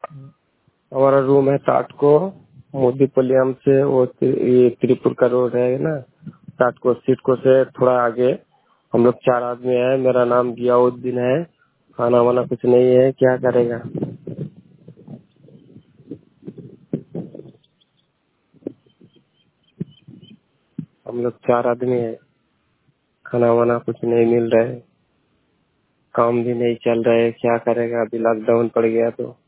हमारा रूम है टाटको मोदीपल्लियम से वो ये त्रिपुर का रोड है ना, टाटको सिटको से थोड़ा आगे। हम लोग 4 आदमी हैं। मेरा नाम गियाउद्दीन है। खाना वाना कुछ नहीं है, क्या करेगा। हम लोग 4 आदमी हैं। खाना वाना कुछ नहीं मिल रहा है, काम भी नहीं चल रहा है, क्या करेगा। अभी लॉकडाउन पड़ गया तो